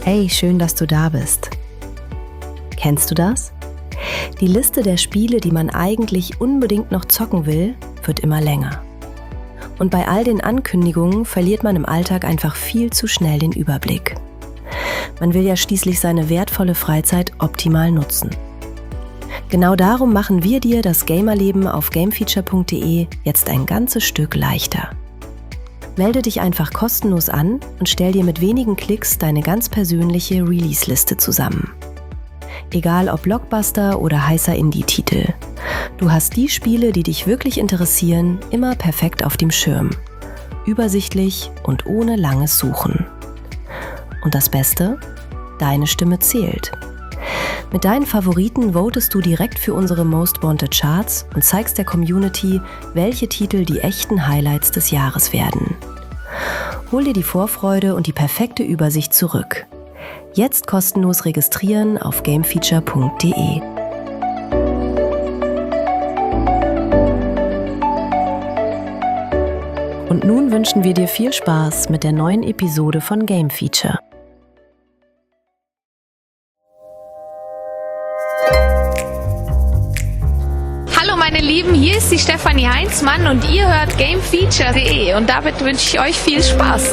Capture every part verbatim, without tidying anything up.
Hey, schön, dass du da bist. Kennst du das? Die Liste der Spiele, die man eigentlich unbedingt noch zocken will, wird immer länger. Und bei all den Ankündigungen verliert man im Alltag einfach viel zu schnell den Überblick. Man will ja schließlich seine wertvolle Freizeit optimal nutzen. Genau darum machen wir dir das Gamerleben auf gamefeature punkt de jetzt ein ganzes Stück leichter. Melde dich einfach kostenlos an und stell dir mit wenigen Klicks deine ganz persönliche Release-Liste zusammen. Egal ob Blockbuster oder heißer Indie-Titel. Du hast die Spiele, die dich wirklich interessieren, immer perfekt auf dem Schirm. Übersichtlich und ohne langes Suchen. Und das Beste? Deine Stimme zählt. Mit deinen Favoriten votest du direkt für unsere Most Wanted Charts und zeigst der Community, welche Titel die echten Highlights des Jahres werden. Hol dir die Vorfreude und die perfekte Übersicht zurück. Jetzt kostenlos registrieren auf gamefeature punkt de. Und nun wünschen wir dir viel Spaß mit der neuen Episode von Game Feature. Meine Lieben, hier ist die Stefanie Heinzmann und ihr hört gamefeature punkt de und damit wünsche ich euch viel Spaß.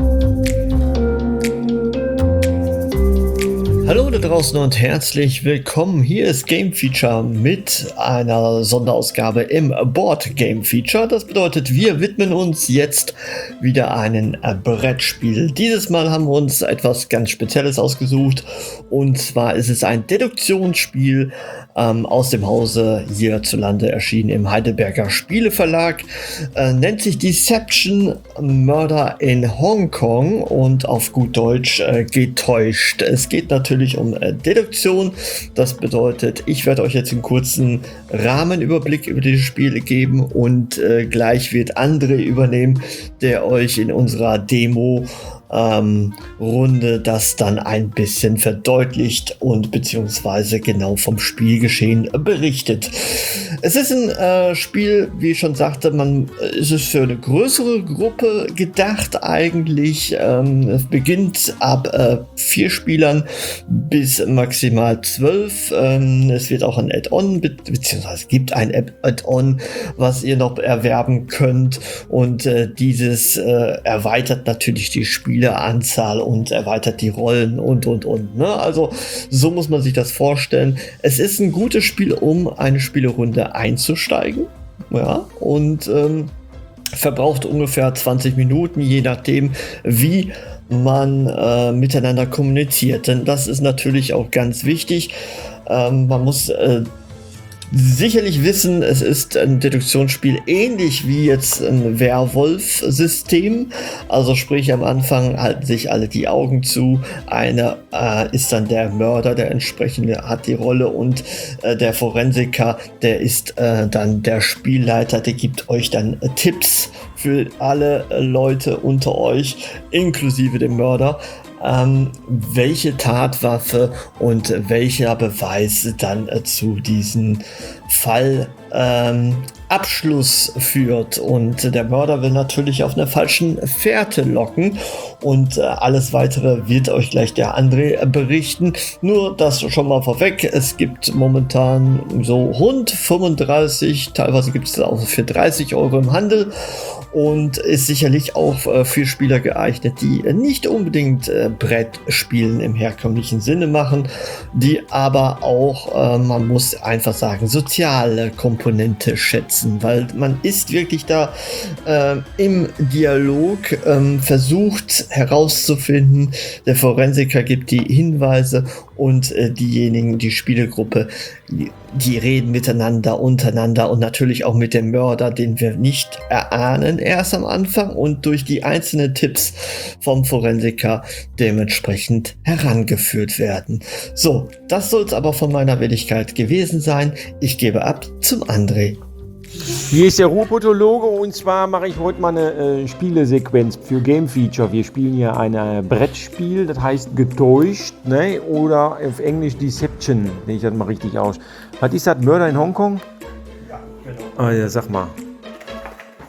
Hallo da draußen und herzlich willkommen. Hier ist Game Feature mit einer Sonderausgabe im Board Game Feature. Das bedeutet, wir widmen uns jetzt wieder einem Brettspiel. Dieses Mal haben wir uns etwas ganz Spezielles ausgesucht und zwar ist es ein Deduktionsspiel ähm, aus dem Hause hierzulande erschienen im Heidelberger Spieleverlag. Äh, nennt sich Deception Murder in Hongkong und auf gut Deutsch äh, getäuscht. Es geht natürlich um äh, Deduktion. Das bedeutet, ich werde euch jetzt einen kurzen Rahmenüberblick über dieses Spiel geben und äh, gleich wird André übernehmen, der euch in unserer Demo Ähm, Runde das dann ein bisschen verdeutlicht und beziehungsweise genau vom Spielgeschehen berichtet. Es ist ein äh, Spiel, wie ich schon sagte, man ist es für eine größere Gruppe gedacht eigentlich. Ähm, es beginnt ab äh, vier Spielern bis maximal zwölf. Ähm, es wird auch ein Add-on, be- beziehungsweise gibt ein Add-on, was ihr noch erwerben könnt und äh, dieses äh, erweitert natürlich die Spiele Anzahl und erweitert die Rollen und und und. Ne? Also so muss man sich das vorstellen. Es ist ein gutes Spiel, um eine Spielerunde einzusteigen. Ja, und ähm, verbraucht ungefähr zwanzig Minuten, je nachdem, wie man äh, miteinander kommuniziert. Denn das ist natürlich auch ganz wichtig. Ähm, man muss äh, sicherlich wissen, es ist ein Deduktionsspiel ähnlich wie jetzt ein Werwolf-System. Also sprich, am Anfang halten sich alle die Augen zu. Einer äh, ist dann der Mörder, der entsprechende hat die Rolle und äh, der Forensiker, der ist äh, dann der Spielleiter, der gibt euch dann äh, Tipps für alle äh, Leute unter euch, inklusive dem Mörder. Ähm, welche Tatwaffe und welcher Beweis dann äh, zu diesem Fall ähm, Abschluss führt. Und der Mörder will natürlich auf einer falschen Fährte locken und äh, alles weitere wird euch gleich der André äh, berichten. Nur das schon mal vorweg, es gibt momentan so rund fünfunddreißig, teilweise gibt es auch für dreißig Euro im Handel und ist sicherlich auch äh, für Spieler geeignet, die äh, nicht unbedingt äh, Brettspielen im herkömmlichen Sinne machen, die aber auch, äh, man muss einfach sagen, soziale Komponente schätzen, weil man ist wirklich da äh, im Dialog, ähm, versucht herauszufinden, der Forensiker gibt die Hinweise und äh, diejenigen, die Spielegruppe, die, die reden miteinander, untereinander und natürlich auch mit dem Mörder, den wir nicht erahnen erst am Anfang und durch die einzelnen Tipps vom Forensiker dementsprechend herangeführt werden. So, das soll es aber von meiner Wenigkeit gewesen sein. Ich gebe ab zum André. Hier ist der Ruhrpotologe und zwar mache ich heute mal eine äh, Spielesequenz für Game Feature. Wir spielen hier ein äh, Brettspiel, das heißt getäuscht, ne? Oder auf Englisch Deception, wenn ich das mal richtig aus. Was ist das, Mörder in Hongkong? Ja, genau. Ah ja, sag mal.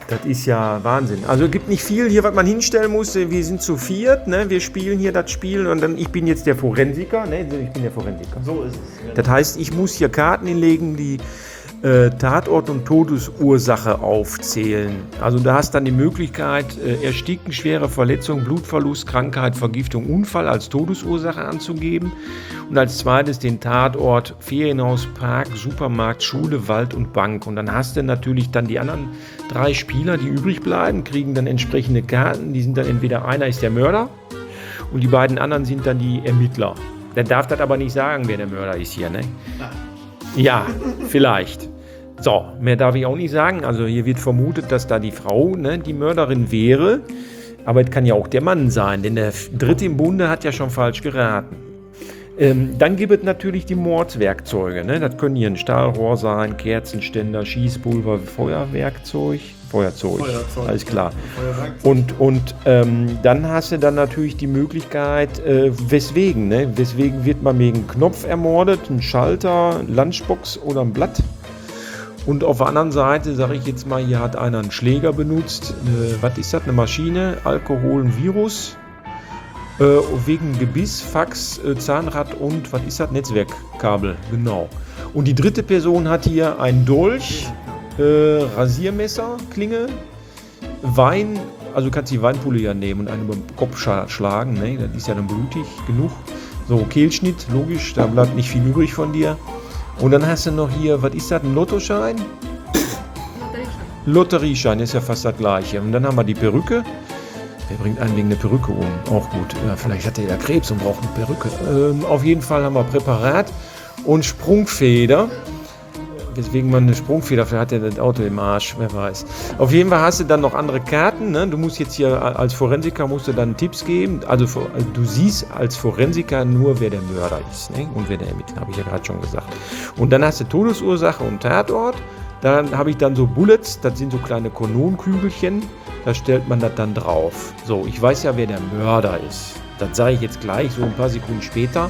Das ist ja Wahnsinn. Also es gibt nicht viel hier, was man hinstellen muss. Wir sind zu viert, ne? Wir spielen hier das Spiel und dann ich bin jetzt der Forensiker. Ne, ich bin der Forensiker. So ist es. Das heißt, ich muss hier Karten hinlegen, die äh, Tatort und Todesursache aufzählen. Also da hast dann die Möglichkeit, äh, Ersticken, schwere Verletzung, Blutverlust, Krankheit, Vergiftung, Unfall als Todesursache anzugeben. Und als zweites den Tatort, Ferienhaus, Park, Supermarkt, Schule, Wald und Bank. Und dann hast du natürlich dann die anderen drei Spieler, die übrig bleiben, kriegen dann entsprechende Karten. Die sind dann entweder einer ist der Mörder und die beiden anderen sind dann die Ermittler. Der darf das aber nicht sagen, wer der Mörder ist hier, ne? Ja, vielleicht. So, mehr darf ich auch nicht sagen. Also hier wird vermutet, dass da die Frau, ne, die Mörderin wäre. Aber es kann ja auch der Mann sein, denn der Dritte im Bunde hat ja schon falsch geraten. Ähm, dann gibt es natürlich die Mordswerkzeuge. Ne? Das können hier ein Stahlrohr sein, Kerzenständer, Schießpulver, Feuerwerkzeug. Feuerzeug, Feuerzeug alles klar. Und, und ähm, dann hast du dann natürlich die Möglichkeit, äh, weswegen, ne? Weswegen wird man wegen Knopf ermordet, ein Schalter, Lunchbox oder ein Blatt. Und auf der anderen Seite, sage ich jetzt mal, hier hat einer einen Schläger benutzt. Äh, was ist das? Eine Maschine, Alkohol, ein Virus. Äh, wegen Gebiss, Fax, äh, Zahnrad und, was ist das? Netzwerkkabel, genau. Und die dritte Person hat hier einen Dolch, äh, Rasiermesser, Klinge, Wein, also du kannst die Weinpulle ja nehmen und einen über den Kopf schlagen, ne? Das ist ja dann blutig genug. So, Kehlschnitt, logisch, da bleibt nicht viel übrig von dir. Und dann hast du noch hier, was ist das, ein Lottoschein? Lotterieschein. Lotterieschein ist ja fast das gleiche. Und dann haben wir die Perücke. Wer bringt einen wegen der Perücke um? Auch gut. Ja, vielleicht hat er ja Krebs und braucht eine Perücke. Ähm, auf jeden Fall haben wir Präparat und Sprungfeder. Weswegen man eine Sprungfeder, vielleicht hat er das Auto im Arsch, wer weiß. Auf jeden Fall hast du dann noch andere Karten. Ne? Du musst jetzt hier als Forensiker musst du dann Tipps geben. Also, also du siehst als Forensiker nur, wer der Mörder ist, ne? Und wer der Ermittler, habe ich ja gerade schon gesagt. Und dann hast du Todesursache und Tatort. Dann habe ich dann so Bullets, das sind so kleine Kanonenkügelchen. Da stellt man das dann drauf. So, ich weiß ja, wer der Mörder ist. Das sage ich jetzt gleich, so ein paar Sekunden später.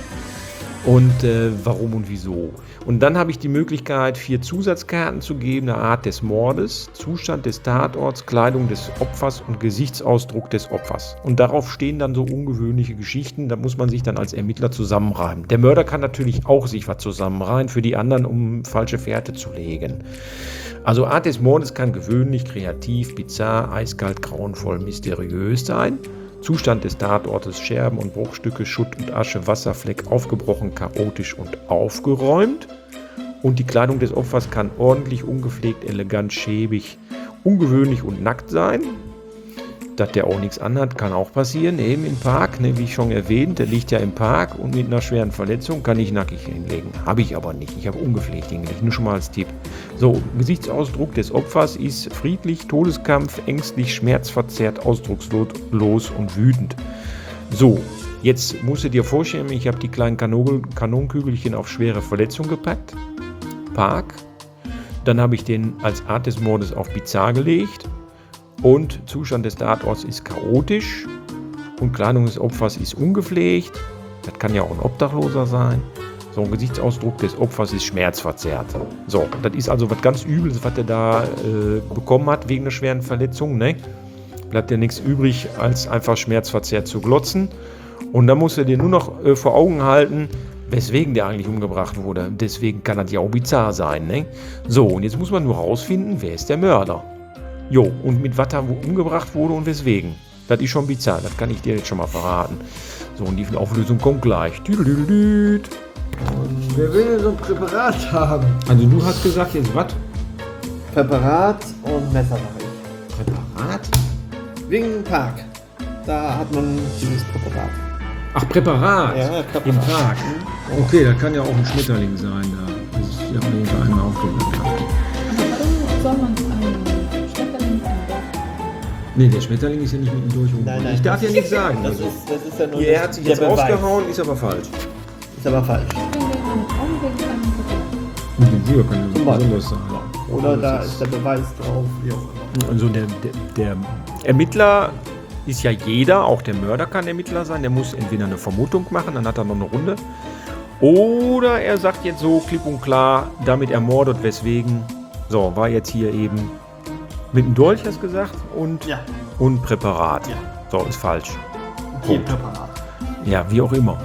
Und äh, warum und wieso. Und dann habe ich die Möglichkeit, vier Zusatzkarten zu geben, eine Art des Mordes, Zustand des Tatorts, Kleidung des Opfers und Gesichtsausdruck des Opfers. Und darauf stehen dann so ungewöhnliche Geschichten, da muss man sich dann als Ermittler zusammenreimen. Der Mörder kann natürlich auch sich was zusammenreimen für die anderen, um falsche Fährte zu legen. Also Art des Mordes kann gewöhnlich, kreativ, bizarr, eiskalt, grauenvoll, mysteriös sein. Zustand des Tatortes, Scherben und Bruchstücke, Schutt und Asche, Wasserfleck, aufgebrochen, chaotisch und aufgeräumt. Und die Kleidung des Opfers kann ordentlich, ungepflegt, elegant, schäbig, ungewöhnlich und nackt sein. Dass der auch nichts anhat, kann auch passieren, eben im Park, ne, wie ich schon erwähnt, der liegt ja im Park und mit einer schweren Verletzung kann ich nackig hinlegen. Habe ich aber nicht, ich habe ungepflegt hingelegt, nur schon mal als Tipp. So, Gesichtsausdruck des Opfers ist friedlich, Todeskampf, ängstlich, schmerzverzerrt, ausdruckslos und wütend. So, jetzt musst du dir vorstellen, ich habe die kleinen Kanon- Kanonenkügelchen auf schwere Verletzung gepackt. Park. Dann habe ich den als Art des Mordes auf bizarr gelegt. Und Zustand des Tatorts ist chaotisch und Kleidung des Opfers ist ungepflegt. Das kann ja auch ein Obdachloser sein. So ein Gesichtsausdruck des Opfers ist schmerzverzerrt. So, das ist also was ganz Übles, was er da äh, bekommen hat wegen einer schweren Verletzung. Ne? Bleibt ja nichts übrig, als einfach schmerzverzerrt zu glotzen. Und dann musst du dir nur noch äh, vor Augen halten, weswegen der eigentlich umgebracht wurde. Deswegen kann das ja auch bizarr sein. Ne? So, und jetzt muss man nur rausfinden, wer ist der Mörder. Jo, und mit was er umgebracht wurde und weswegen. Das ist schon bizarr, das kann ich dir jetzt schon mal verraten. So, und die Auflösung kommt gleich. Tüdelüdelüt. Wer will denn so ein Präparat haben? Also du hast gesagt jetzt was? Präparat und Messer mache ich. Präparat? Wegen dem Park. Da hat man dieses Präparat. Ach, Präparat? Ja, Präparat. Im Park. Okay, das kann ja auch ein Schmetterling sein da. Das ist ja auf jeden Fall einmal aufgehört. Soll man einen Schmetterling Nee, der Schmetterling ist ja nicht mit dem Durchrufen. Nein, nein. Ich darf ja nichts sagen. Das Also. ist, das ist ja nur Er hat sich jetzt der Beweis. rausgehauen, ist aber falsch. Ist aber falsch. Und die Tür kann ja Zum so Beispiel. besonders sein. Oder Das da ist- ist der Beweis drauf. Wie auch immer. Also der, der, der Ermittler ist ja jeder, auch der Mörder kann Ermittler sein. Der muss entweder eine Vermutung machen, dann hat er noch eine Runde. Oder er sagt jetzt so klipp und klar, damit ermordet, weswegen. So, war jetzt hier eben Mit einem Dolch hast du gesagt und, Ja. und Präparat. Ja. So, ist falsch. Punkt. Präparat. Ja, wie auch immer.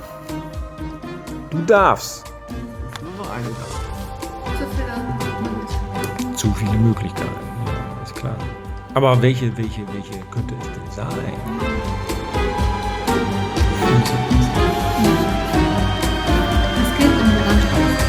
Du darfst. Nur noch eine da. So viele. Zu viele Möglichkeiten. Ja, ist klar. Aber welche, welche, welche könnte es denn sein? Es geht um die Landschaft.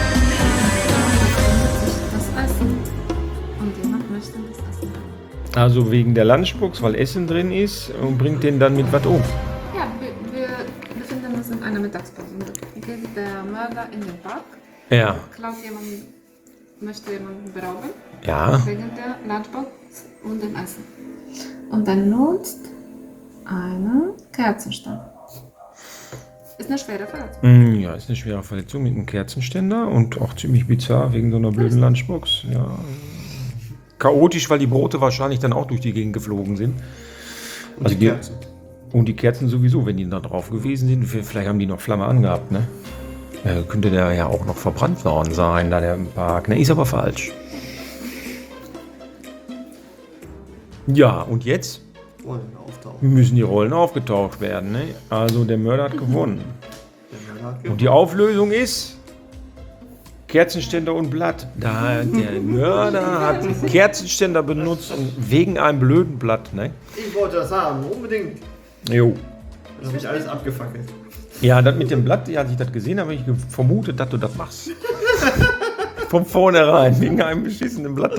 Das Essen. Und jemand möchte das Essen haben. Also wegen der Lunchbox, weil Essen drin ist und bringt den dann mit was um. Ja, wir, wir befinden uns in einer Mittagspause. Geht der Mörder in den Park, Ja. klaut jemanden, möchte jemanden berauben, Ja. wegen der Lunchbox und dem Essen. Und dann nutzt einen Kerzenstand. Ist eine schwere Verletzung. Mm, Ja, ist eine schwere Verletzung mit einem Kerzenständer und auch ziemlich bizarr wegen so einer blöden Lunchbox. Ja. Chaotisch, weil die Brote wahrscheinlich dann auch durch die Gegend geflogen sind. Und Also die die- Kerzen. Und die Kerzen sowieso, wenn die da drauf gewesen sind, vielleicht haben die noch Flamme angehabt, ne? Äh, könnte der ja auch noch verbrannt worden sein, da der Park. Ne, ist aber falsch. Ja, und jetzt Rollen auftauchen. müssen die Rollen aufgetaucht werden, ne? Also der Mörder hat gewonnen. Der Mörder hat Und gewonnen. die Auflösung ist Kerzenständer und Blatt. Da der Mörder hat Kerzenständer benutzt und wegen einem blöden Blatt, ne? Ich wollte das sagen, unbedingt. Jo. Das habe ich alles abgefackelt. Ja, das mit dem Blatt, ja, als ich das gesehen habe, habe ich ge- vermutet, dass du das machst. Von vornherein, wegen einem beschissenen Blatt.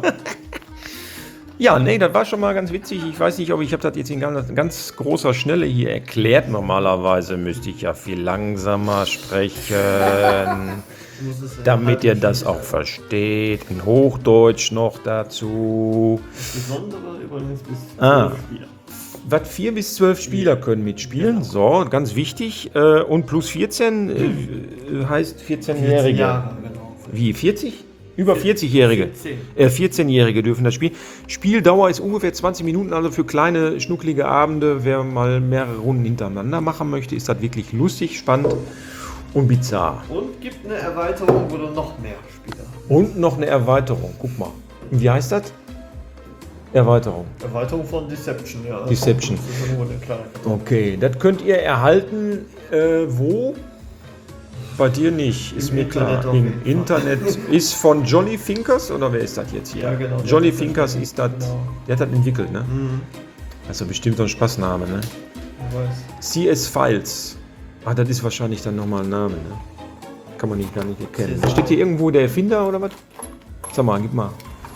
Ja, nee, das war schon mal ganz witzig. Ich weiß nicht, ob ich habe das jetzt in ganz, ganz großer Schnelle hier erklärt. Normalerweise müsste ich ja viel langsamer sprechen, Du musst es, äh, damit ihr halten, das nicht auch versteht. In Hochdeutsch noch dazu. Besondere übrigens bis Ah. zwölf Spieler. Was vier bis zwölf Spieler können mitspielen. So, ganz wichtig. Äh, Und plus vierzehn äh, heißt vierzehnjährige. Jahre, genau. Wie, vierzig? Über vierzig-Jährige. vierzehn. Äh, vierzehn-Jährige dürfen das spielen. Spieldauer ist ungefähr zwanzig Minuten, also für kleine, schnucklige Abende. Wer mal mehrere Runden hintereinander machen möchte, ist das wirklich lustig, spannend und bizarr. Und gibt eine Erweiterung, wo du noch mehr Spieler hast. Und noch eine Erweiterung. Guck mal. Und wie heißt das? Erweiterung. Erweiterung von Deception, ja. Deception. Das ist ja nur eine kleine Karton. Okay, das könnt ihr erhalten. Äh, wo? Bei dir nicht, ist Im mir Internet klar. auf Im jeden Fall. Internet ist von Jolly Thinkers oder wer ist das jetzt hier? Ja, genau. Jolly Der hat das Thinkers entwickelt. ist das. Genau. Der hat das entwickelt, ne? Mhm. Also bestimmt so ein Spaßname, ne? Ich weiß. C S Files. Ah, das ist wahrscheinlich dann nochmal ein Name, ne? Kann man nicht gar nicht erkennen. C S Steht hier irgendwo der Erfinder oder was? Sag mal, gib mal.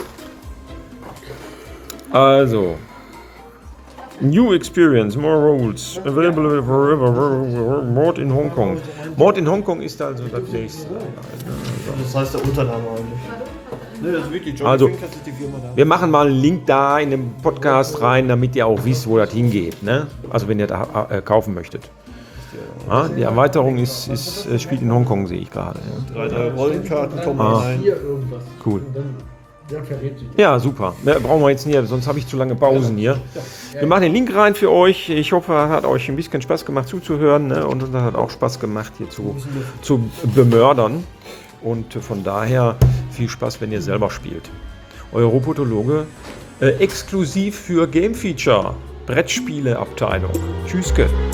Also. New Experience, more rules, available forever, Mord in Hongkong. Mord in Hongkong ist also das nächste. Das heißt der Untername eigentlich. Ne, das ist wirklich Johnny Also, Thinkers ist die Firma da. Wir machen mal einen Link da in den Podcast rein, damit ihr auch wisst, wo das hingeht. Ne? Also wenn ihr das äh, kaufen möchtet. Ja, die Erweiterung ist, ist, äh, spielt in Hongkong, sehe ich gerade. Ja. Drei, drei Rollenkarten kommen Ah. rein. Hier irgendwas. Cool. Und dann, dann verrät sich. Ja, super. Mehr brauchen wir jetzt nicht, sonst habe ich zu lange Pausen hier. Wir machen den Link rein für euch. Ich hoffe, es hat euch ein bisschen Spaß gemacht zuzuhören. Ne? Und es hat auch Spaß gemacht, hier zu, zu bemördern. Und von daher viel Spaß, wenn ihr selber spielt. Europotologe, äh, exklusiv für Game Feature, Brettspiele-Abteilung. Tschüsske.